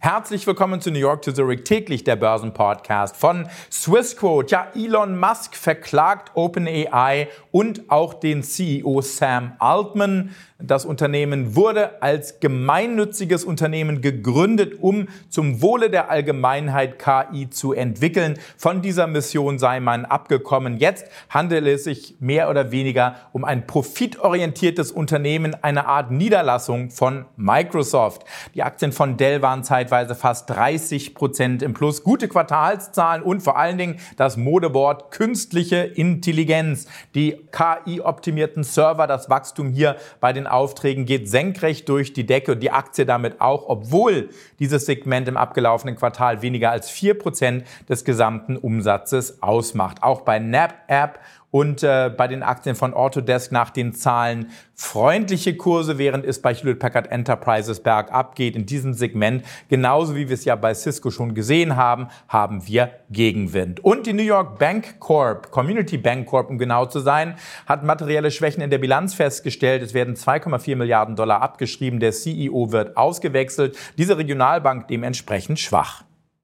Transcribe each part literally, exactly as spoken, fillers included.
Herzlich willkommen zu New York to Zurich, täglich der Börsenpodcast von Swissquote. Ja, Elon Musk verklagt OpenAI und auch den C E O Sam Altman. Das Unternehmen wurde als gemeinnütziges Unternehmen gegründet, um zum Wohle der Allgemeinheit K I zu entwickeln. Von dieser Mission sei man abgekommen. Jetzt handelt es sich mehr oder weniger um ein profitorientiertes Unternehmen, eine Art Niederlassung von Microsoft. Die Aktien von Dell waren zeitweise fast dreißig Prozent im Plus. Gute Quartalszahlen und vor allen Dingen das Modewort künstliche Intelligenz. Die K I-optimierten Server, das Wachstum hier bei den Aufträgen geht senkrecht durch die Decke und die Aktie damit auch, obwohl dieses Segment im abgelaufenen Quartal weniger als vier Prozent des gesamten Umsatzes ausmacht. Auch bei NetApp und äh, bei den Aktien von Autodesk nach den Zahlen freundliche Kurse, während es bei Hewlett Packard Enterprises bergab geht. In diesem Segment, genauso wie wir es ja bei Cisco schon gesehen haben, haben wir Gegenwind. Und die New York Bank Corp, Community Bank Corp, um genau zu sein, hat materielle Schwächen in der Bilanz festgestellt. Es werden zwei Komma vier Milliarden Dollar abgeschrieben. Der C E O wird ausgewechselt. Diese Regionalbank dementsprechend schwach.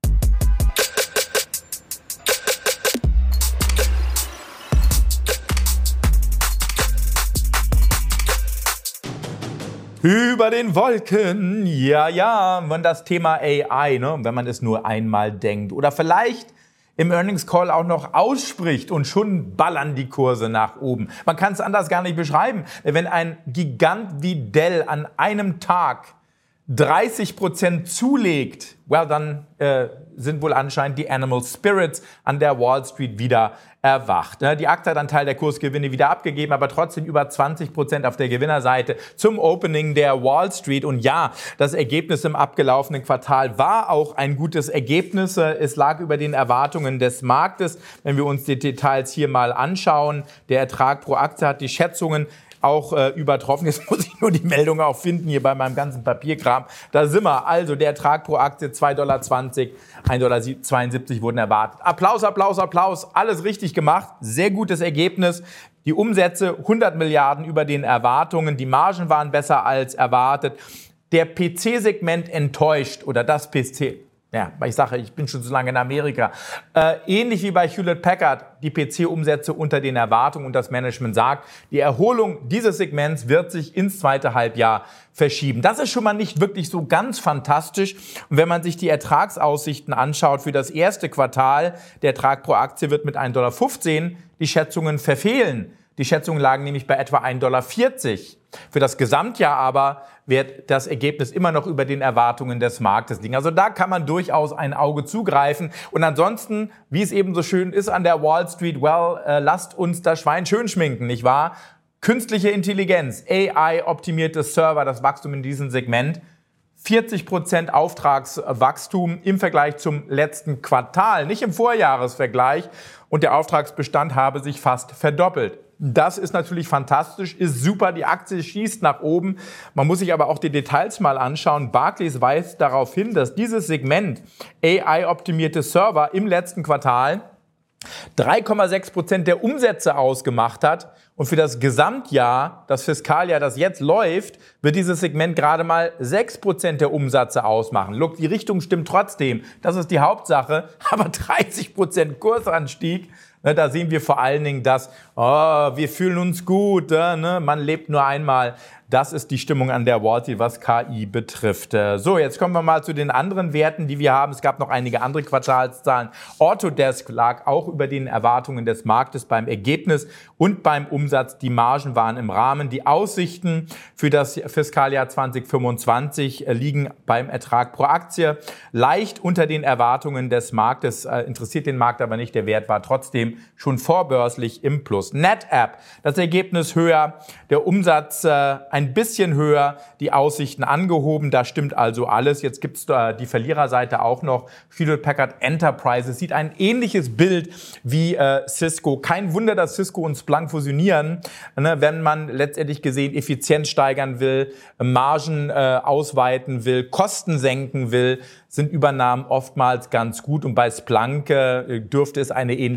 Über den Wolken, ja, ja, wenn das Thema A I, ne, wenn man es nur einmal denkt oder vielleicht im Earnings Call auch noch ausspricht und schon ballern die Kurse nach oben. Man kann es anders gar nicht beschreiben. Wenn ein Gigant wie Dell an einem Tag dreißig Prozent zulegt, well, dann äh, sind wohl anscheinend die Animal Spirits an der Wall Street wieder erwacht. Die Aktie hat einen Teil der Kursgewinne wieder abgegeben, aber trotzdem über zwanzig Prozent auf der Gewinnerseite zum Opening der Wall Street. Und ja, das Ergebnis im abgelaufenen Quartal war auch ein gutes Ergebnis. Es lag über den Erwartungen des Marktes. Wenn wir uns die Details hier mal anschauen, der Ertrag pro Aktie hat die Schätzungen auch äh, übertroffen. Jetzt muss ich nur die Meldung auch finden hier bei meinem ganzen Papierkram. Da sind wir. Also der Ertrag pro Aktie zwei Komma zwanzig Dollar, ein Komma zweiundsiebzig Dollar wurden erwartet. Applaus, Applaus, Applaus. Alles richtig gemacht. Sehr gutes Ergebnis. Die Umsätze hundert Milliarden über den Erwartungen. Die Margen waren besser als erwartet. Der P C-Segment enttäuscht oder das P C. Ja, weil ich sage, ich bin schon so lange in Amerika. Äh, ähnlich wie bei Hewlett Packard, die P C-Umsätze unter den Erwartungen und das Management sagt, die Erholung dieses Segments wird sich ins zweite Halbjahr verschieben. Das ist schon mal nicht wirklich so ganz fantastisch. Und wenn man sich die Ertragsaussichten anschaut für das erste Quartal, der Ertrag pro Aktie wird mit ein Komma fünfzehn Dollar die Schätzungen verfehlen. Die Schätzungen lagen nämlich bei etwa ein Komma vierzig Dollar. Für das Gesamtjahr aber wird das Ergebnis immer noch über den Erwartungen des Marktes liegen. Also da kann man durchaus ein Auge zugreifen. Und ansonsten, wie es eben so schön ist an der Wall Street, well, äh, lasst uns das Schwein schön schminken, nicht wahr? Künstliche Intelligenz, A I-optimierte Server, das Wachstum in diesem Segment. vierzig Prozent Auftragswachstum im Vergleich zum letzten Quartal, nicht im Vorjahresvergleich. Und der Auftragsbestand habe sich fast verdoppelt. Das ist natürlich fantastisch, ist super, die Aktie schießt nach oben. Man muss sich aber auch die Details mal anschauen. Barclays weist darauf hin, dass dieses Segment A I-optimierte Server im letzten Quartal drei Komma sechs Prozent der Umsätze ausgemacht hat. Und für das Gesamtjahr, das Fiskaljahr, das jetzt läuft, wird dieses Segment gerade mal sechs Prozent der Umsätze ausmachen. Look, die Richtung stimmt trotzdem. Das ist die Hauptsache. Aber dreißig Prozent Kursanstieg, ne, da sehen wir vor allen Dingen, dass oh, wir fühlen uns gut, ne, man lebt nur einmal. Das ist die Stimmung an der Wall Street, was K I betrifft. So, jetzt kommen wir mal zu den anderen Werten, die wir haben. Es gab noch einige andere Quartalszahlen. Autodesk lag auch über den Erwartungen des Marktes beim Ergebnis und beim Umsatz. Die Margen waren im Rahmen. Die Aussichten für das Fiskaljahr zwanzig fünfundzwanzig liegen beim Ertrag pro Aktie leicht unter den Erwartungen des Marktes. Interessiert den Markt aber nicht. Der Wert war trotzdem schon vorbörslich im Plus. NetApp, das Ergebnis höher, der Umsatz äh, ein bisschen höher, die Aussichten angehoben, da stimmt also alles. Jetzt gibt's da die Verliererseite auch noch. Hewlett Packard Enterprises sieht ein ähnliches Bild wie äh, Cisco. Kein Wunder, dass Cisco und Splunk fusionieren, ne, wenn man letztendlich gesehen Effizienz steigern will, Margen äh, ausweiten will, Kosten senken will, sind Übernahmen oftmals ganz gut. Und bei Splunk äh, dürfte es eine ähnliche Story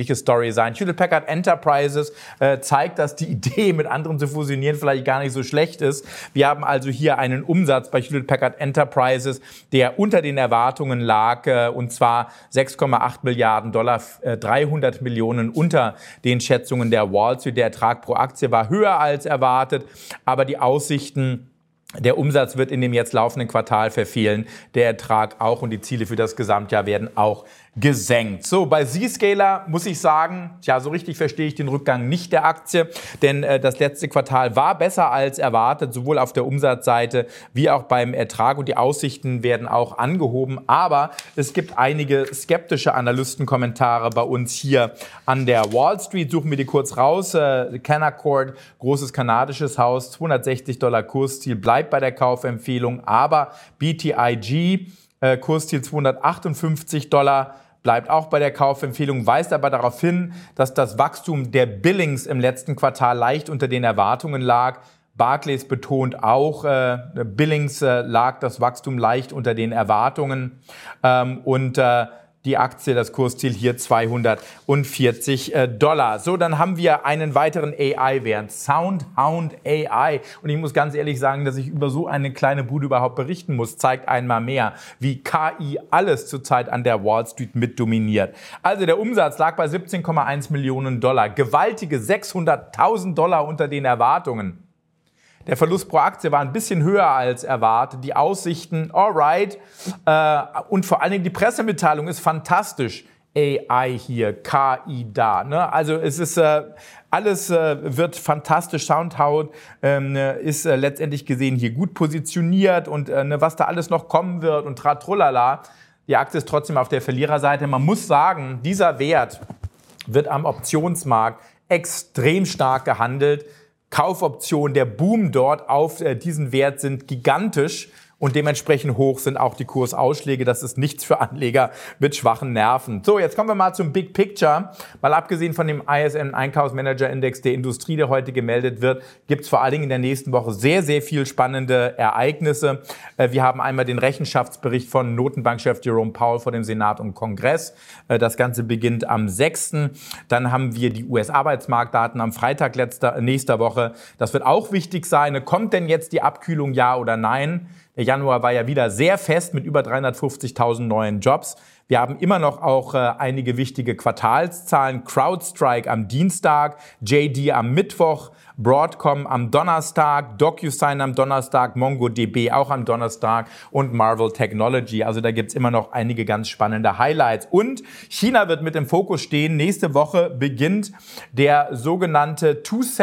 Story sein. Hewlett Packard Enterprises äh, zeigt, dass die Idee, mit anderen zu fusionieren, vielleicht gar nicht so schlecht ist. Wir haben also hier einen Umsatz bei Hewlett Packard Enterprises, der unter den Erwartungen lag, äh, und zwar sechs Komma acht Milliarden Dollar, äh, dreihundert Millionen unter den Schätzungen der Wall Street. Der Ertrag pro Aktie war höher als erwartet, aber die Aussichten, der Umsatz wird in dem jetzt laufenden Quartal verfehlen, der Ertrag auch, und die Ziele für das Gesamtjahr werden auch gesenkt. So, bei Zscaler muss ich sagen, ja, so richtig verstehe ich den Rückgang nicht der Aktie, denn äh, das letzte Quartal war besser als erwartet, sowohl auf der Umsatzseite wie auch beim Ertrag, und die Aussichten werden auch angehoben, aber es gibt einige skeptische Analystenkommentare bei uns hier an der Wall Street. Suchen wir die kurz raus. Äh, Canaccord, großes kanadisches Haus, zweihundertsechzig Dollar Kursziel, bleibt bei der Kaufempfehlung, aber B T I G, äh, Kursziel zweihundertachtundfünfzig Dollar, bleibt auch bei der Kaufempfehlung, weist aber darauf hin, dass das Wachstum der Billings im letzten Quartal leicht unter den Erwartungen lag. Barclays betont auch, äh, Billings äh, lag das Wachstum leicht unter den Erwartungen, ähm, und äh, die Aktie, das Kursziel hier zweihundertvierzig Dollar. So, dann haben wir einen weiteren A I-Wert, SoundHound A I. Und ich muss ganz ehrlich sagen, dass ich über so eine kleine Bude überhaupt berichten muss, zeigt einmal mehr, wie K I alles zurzeit an der Wall Street mitdominiert. Also der Umsatz lag bei siebzehn Komma eins Millionen Dollar, gewaltige sechshunderttausend Dollar unter den Erwartungen. Der Verlust pro Aktie war ein bisschen höher als erwartet. Die Aussichten, alright. Äh, und vor allen Dingen die Pressemitteilung ist fantastisch. A I hier, K I da. Ne? Also es ist äh, alles äh, wird fantastisch. SoundHound ähm, ist äh, letztendlich gesehen hier gut positioniert, und äh, ne, was da alles noch kommen wird und tratrulala. Die Aktie ist trotzdem auf der Verliererseite. Man muss sagen, dieser Wert wird am Optionsmarkt extrem stark gehandelt. Kaufoptionen, der Boom dort auf äh, diesen Wert sind gigantisch, und dementsprechend hoch sind auch die Kursausschläge. Das ist nichts für Anleger mit schwachen Nerven. So, jetzt kommen wir mal zum Big Picture. Mal abgesehen von dem I S M Einkaufsmanager-Index der Industrie, der heute gemeldet wird, gibt es vor allen Dingen in der nächsten Woche sehr, sehr viel spannende Ereignisse. Wir haben einmal den Rechenschaftsbericht von Notenbankchef Jerome Powell vor dem Senat und Kongress. Das Ganze beginnt am sechsten Dann haben wir die U S-Arbeitsmarktdaten am Freitag letzter, nächster Woche. Das wird auch wichtig sein. Kommt denn jetzt die Abkühlung, ja oder nein? Der Januar war ja wieder sehr fest mit über dreihundertfünfzigtausend neuen Jobs. Wir haben immer noch auch äh, einige wichtige Quartalszahlen. CrowdStrike am Dienstag, J D am Mittwoch, Broadcom am Donnerstag, DocuSign am Donnerstag, MongoDB auch am Donnerstag und Marvell Technology. Also da gibt's immer noch einige ganz spannende Highlights. Und China wird mit im Fokus stehen. Nächste Woche beginnt der sogenannte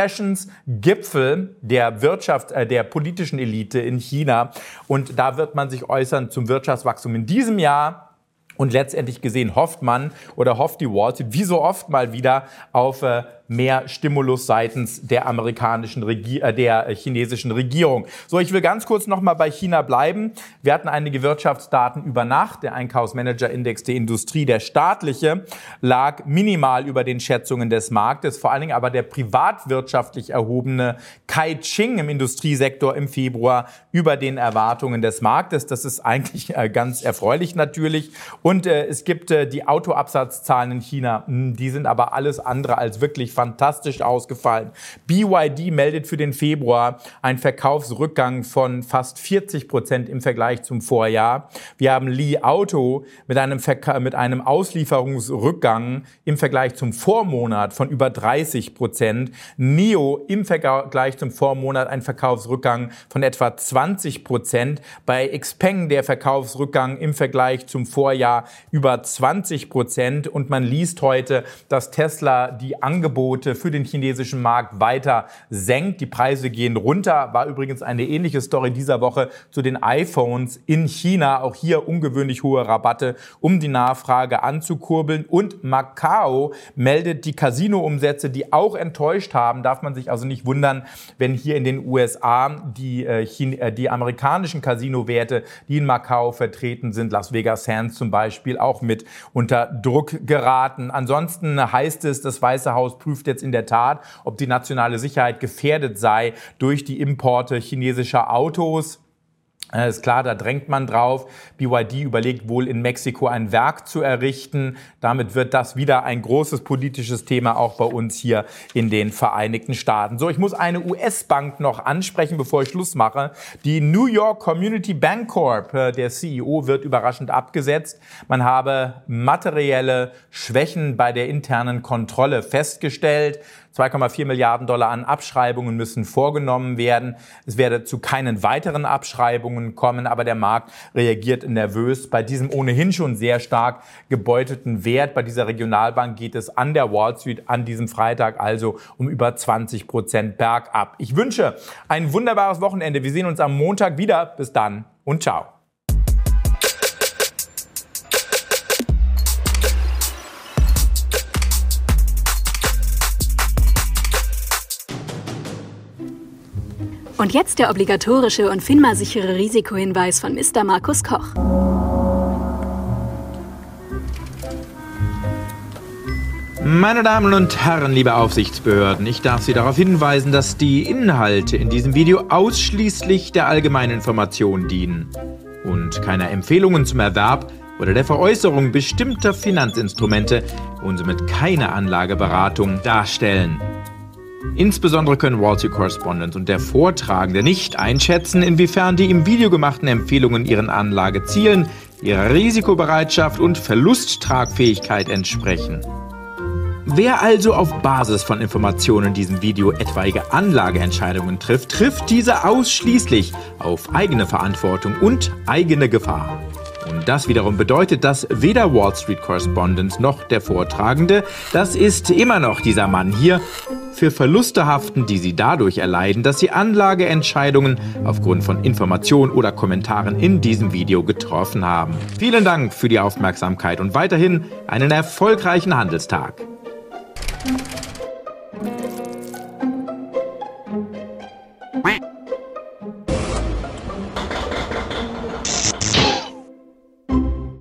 Two-Sessions-Gipfel der Wirtschaft, äh, der politischen Elite in China. Und da wird man sich äußern zum Wirtschaftswachstum in diesem Jahr. Und letztendlich gesehen hofft man oder hofft die Wall Street wie so oft mal wieder auf äh, mehr Stimulus seitens der amerikanischen Regie- äh, der chinesischen Regierung. So, ich will ganz kurz noch mal bei China bleiben. Wir hatten einige Wirtschaftsdaten über Nacht. Der Einkaufsmanager-Index der Industrie, der staatliche, lag minimal über den Schätzungen des Marktes. Vor allen Dingen aber der privatwirtschaftlich erhobene Caixin im Industriesektor im Februar über den Erwartungen des Marktes. Das ist eigentlich äh, ganz erfreulich natürlich. Und äh, es gibt äh, die Autoabsatzzahlen in China. Die sind aber alles andere als wirklich fantastisch ausgefallen. B Y D meldet für den Februar einen Verkaufsrückgang von fast vierzig Prozent im Vergleich zum Vorjahr. Wir haben Li Auto mit einem, Verka- mit einem Auslieferungsrückgang im Vergleich zum Vormonat von über dreißig Prozent. N I O im Vergleich zum Vormonat ein Verkaufsrückgang von etwa zwanzig Prozent. Bei Xpeng der Verkaufsrückgang im Vergleich zum Vorjahr über zwanzig Prozent. Und man liest heute, dass Tesla die Angebote für den chinesischen Markt weiter senkt. Die Preise gehen runter. War übrigens eine ähnliche Story dieser Woche zu den iPhones in China. Auch hier ungewöhnlich hohe Rabatte, um die Nachfrage anzukurbeln. Und Macau meldet die Casino-Umsätze, die auch enttäuscht haben. Darf man sich also nicht wundern, wenn hier in den U S A die, äh, Chine- die amerikanischen Casino-Werte, die in Macau vertreten sind, Las Vegas Sands zum Beispiel, Beispiel auch mit unter Druck geraten. Ansonsten heißt es, das Weiße Haus prüft jetzt in der Tat, ob die nationale Sicherheit gefährdet sei durch die Importe chinesischer Autos. Ist klar, da drängt man drauf. B Y D überlegt wohl in Mexiko ein Werk zu errichten. Damit wird das wieder ein großes politisches Thema auch bei uns hier in den Vereinigten Staaten. So, ich muss eine U S-Bank noch ansprechen, bevor ich Schluss mache. Die New York Community Bancorp, der C E O, wird überraschend abgesetzt. Man habe materielle Schwächen bei der internen Kontrolle festgestellt. zwei Komma vier Milliarden Dollar an Abschreibungen müssen vorgenommen werden. Es werde zu keinen weiteren Abschreibungen kommen, aber der Markt reagiert nervös. Bei diesem ohnehin schon sehr stark gebeutelten Wert bei dieser Regionalbank geht es an der Wall Street an diesem Freitag also um über zwanzig Prozent bergab. Ich wünsche ein wunderbares Wochenende. Wir sehen uns am Montag wieder. Bis dann und ciao. Und jetzt der obligatorische und FINMA-sichere Risikohinweis von Mister Markus Koch. Meine Damen und Herren, liebe Aufsichtsbehörden, ich darf Sie darauf hinweisen, dass die Inhalte in diesem Video ausschließlich der allgemeinen Information dienen und keiner Empfehlungen zum Erwerb oder der Veräußerung bestimmter Finanzinstrumente und somit keine Anlageberatung darstellen. Insbesondere können Wall Street Correspondent und der Vortragende nicht einschätzen, inwiefern die im Video gemachten Empfehlungen ihren Anlagezielen, ihrer Risikobereitschaft und Verlusttragfähigkeit entsprechen. Wer also auf Basis von Informationen in diesem Video etwaige Anlageentscheidungen trifft, trifft diese ausschließlich auf eigene Verantwortung und eigene Gefahr. Und das wiederum bedeutet, dass weder Wall Street Correspondent noch der Vortragende, das ist immer noch dieser Mann hier, für Verluste haften, die sie dadurch erleiden, dass sie Anlageentscheidungen aufgrund von Informationen oder Kommentaren in diesem Video getroffen haben. Vielen Dank für die Aufmerksamkeit und weiterhin einen erfolgreichen Handelstag.